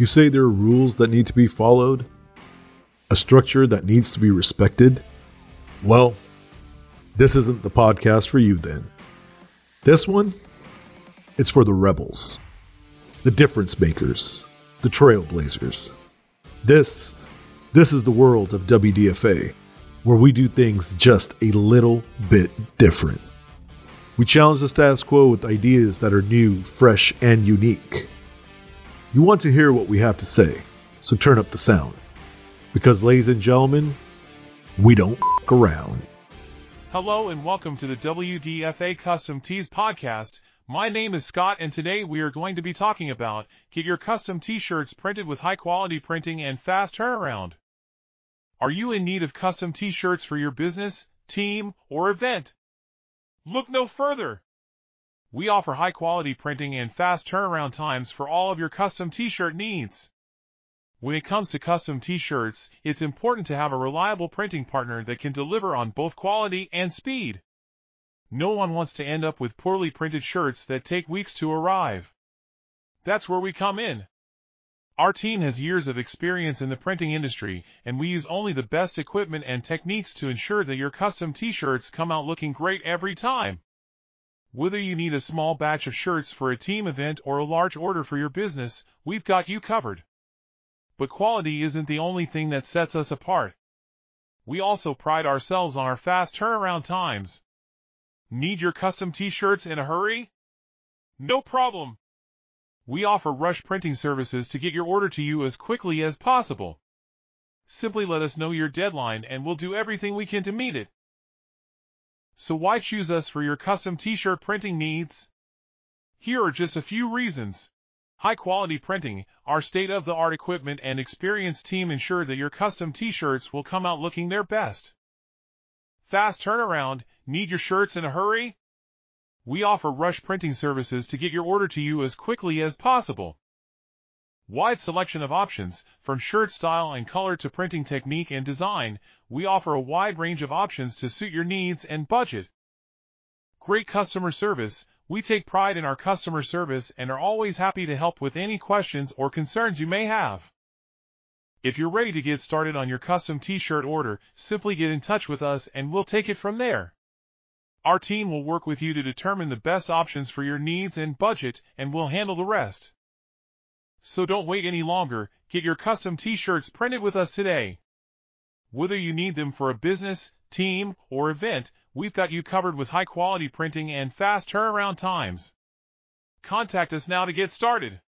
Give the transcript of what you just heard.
You say there are rules that need to be followed? A structure that needs to be respected? Well, this isn't the podcast for you then. This one, it's for the rebels, the difference makers, the trailblazers. This is the world of WDFA, where we do things just a little bit different. We challenge the status quo with ideas that are new, fresh, and unique. You want to hear what we have to say, so turn up the sound. Because, ladies and gentlemen, we don't f**k around. Hello and welcome to the WDFA Custom Tees podcast. My name is Scott and today we are going to be talking about get your custom t-shirts printed with high quality printing and fast turnaround. Are you in need of custom t-shirts for your business, team, or event? Look no further. We offer high quality printing and fast turnaround times for all of your custom t-shirt needs. When it comes to custom t-shirts, it's important to have a reliable printing partner that can deliver on both quality and speed. No one wants to end up with poorly printed shirts that take weeks to arrive. That's where we come in. Our team has years of experience in the printing industry, and we use only the best equipment and techniques to ensure that your custom t-shirts come out looking great every time. Whether you need a small batch of shirts for a team event or a large order for your business, we've got you covered. But quality isn't the only thing that sets us apart. We also pride ourselves on our fast turnaround times. Need your custom t-shirts in a hurry? No problem. We offer rush printing services to get your order to you as quickly as possible. Simply let us know your deadline and we'll do everything we can to meet it. So why choose us for your custom t-shirt printing needs? Here are just a few reasons. High-quality printing, our state-of-the-art equipment and experienced team ensure that your custom t-shirts will come out looking their best. Fast turnaround, need your shirts in a hurry? We offer rush printing services to get your order to you as quickly as possible. Wide selection of options, from shirt style and color to printing technique and design, we offer a wide range of options to suit your needs and budget. Great customer service, we take pride in our customer service and are always happy to help with any questions or concerns you may have. If you're ready to get started on your custom t-shirt order, simply get in touch with us and we'll take it from there. Our team will work with you to determine the best options for your needs and budget, and we'll handle the rest. So don't wait any longer, get your custom t-shirts printed with us today. Whether you need them for a business, team, or event, we've got you covered with high-quality printing and fast turnaround times. Contact us now to get started.